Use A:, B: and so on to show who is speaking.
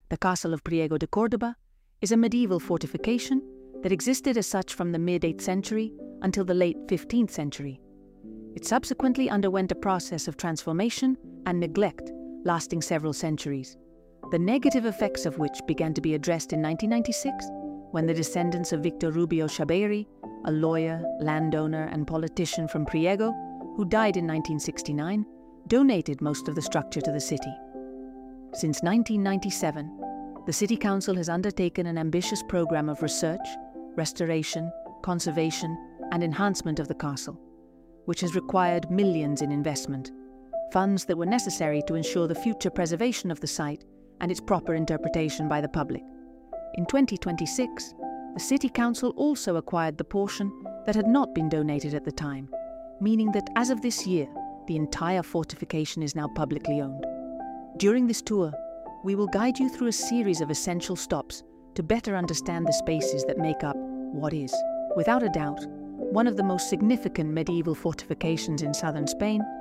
A: The castle of Priego de Córdoba is a medieval fortification that existed as such from the mid-8th century until the late 15th century. It subsequently underwent a process of transformation and neglect lasting several centuries, the negative effects of which began to be addressed in 1996 when the descendants of Victor Rubio Chabeira, a lawyer, landowner and politician from Priego, who died in 1969, donated most of the structure to the city. Since 1997, the City Council has undertaken an ambitious program of research, restoration, conservation and enhancement of the castle, which has required millions in investment, funds that were necessary to ensure the future preservation of the site and its proper interpretation by the public. In 2026, the City Council also acquired the portion that had not been donated at the time, meaning that as of this year, the entire fortification is now publicly owned. During this tour, we will guide you through a series of essential stops to better understand the spaces that make up what is, without a doubt, one of the most significant medieval fortifications in southern Spain